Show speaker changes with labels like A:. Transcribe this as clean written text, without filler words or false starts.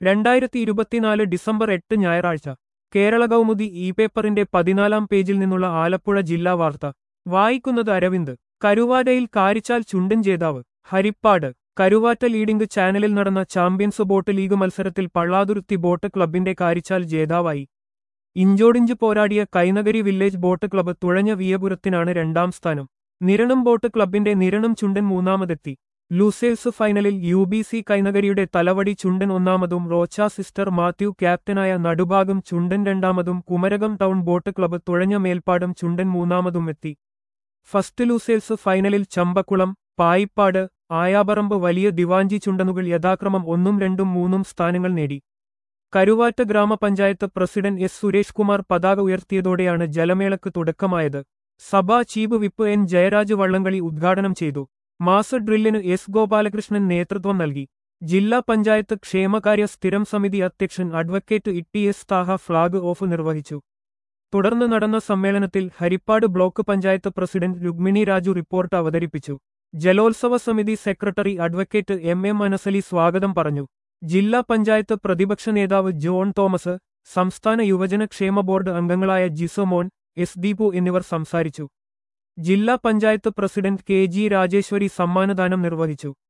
A: 2024 December 8 ഞായറാഴ്ച Kerala Kaumudi E പേപ്പറിന്റെ 14-ാം പേജിൽ നിന്നുള്ള ആലപ്പുഴ ജില്ലാ വാർത്ത വായിക്കുന്നത് അരവിന്ദ്. കരുവാറ്റയിൽ കാരിച്ചാൽ ചുണ്ടൻ ജേതാവ്. ഹരിപ്പാട്. കരുവാറ്റ ലീഡിംഗ് ചാനലിൽ നടന്ന ചാമ്പ്യൻസ് ബോട്ട് ലീഗ് മത്സരത്തിൽ പള്ളാതുരുത്തി ബോട്ട് ക്ലബിന്റെ കാരിച്ചാൽ ജേതാവായി. ഇഞ്ചോടിഞ്ച് പോരാടിയ കൈനഗരി വില്ലേജ് ബോട്ട് ക്ലബ്ബ് തുഴഞ്ഞ വിയപുരത്തിനാണ് രണ്ടാം സ്ഥാനം. നിരണം ബോട്ട് ക്ലബിന്റെ നിരണം ചുണ്ടൻ മൂന്നാമതെത്തി. ലൂസേഴ്സ് ഫൈനലിൽ UBC കൈനഗരിയുടെ തലവടി ചുണ്ടൻ ഒന്നാമതും റോച്ച സിസ്റ്റർ മാത്യു ക്യാപ്റ്റനായ നടുഭാഗം ചുണ്ടൻ രണ്ടാമതും കുമരകം ടൗൺ ബോട്ട് ക്ലബ്ബ് തുഴഞ്ഞ മേൽപ്പാടം ചുണ്ടൻ മൂന്നാമതും എത്തി. ഫസ്റ്റ് ലൂസേഴ്സ് ഫൈനലിൽ ചമ്പക്കുളം, പായിപ്പാട്, ആയാപറമ്പ് വലിയ ദിവാഞ്ചി ചുണ്ടനുകൾ യഥാക്രമം 1, 2, 3 സ്ഥാനങ്ങൾ നേടി. കരുവാറ്റ ഗ്രാമപഞ്ചായത്ത് പ്രസിഡന്റ് S. സുരേഷ് കുമാർ പതാക ഉയർത്തിയതോടെയാണ് ജലമേളക്ക് തുടക്കമായത്. സഭാ ചീഫ് വിപ്പ് N. ജയരാജ് വള്ളംകളി ഉദ്ഘാടനം ചെയ്തു. Mass ഡ്രില്ലിന് S. ഗോപാലകൃഷ്ണൻ നേതൃത്വം നൽകി. ജില്ലാ പഞ്ചായത്ത് ക്ഷേമകാര്യ സ്ഥിരം സമിതി അധ്യക്ഷൻ advocate ETS Thaha flag off നിർവഹിച്ചു. തുടർന്ന് നടന്ന സമ്മേളനത്തിൽ Harippad block panchayat president Rukmini Raju report അവതരിപ്പിച്ചു. ജലോത്സവ സമിതി സെക്രട്ടറി അഡ്വക്കേറ്റ് MM അനസലി സ്വാഗതം പറഞ്ഞു. ജില്ലാ പഞ്ചായത്ത് പ്രതിപക്ഷ നേതാവ് ജോൺ തോമസ്, സംസ്ഥാന യുവജന ക്ഷേമ ബോർഡ് അംഗങ്ങളായ ജിസോമോൻ, S. ദീപു എന്നിവർ സംസാരിച്ചു. ജില്ലാ പഞ്ചായത്ത് പ്രസിഡന്റ് KG രാജേശ്വരി സമ്മാനദാനം നിർവഹിച്ചു.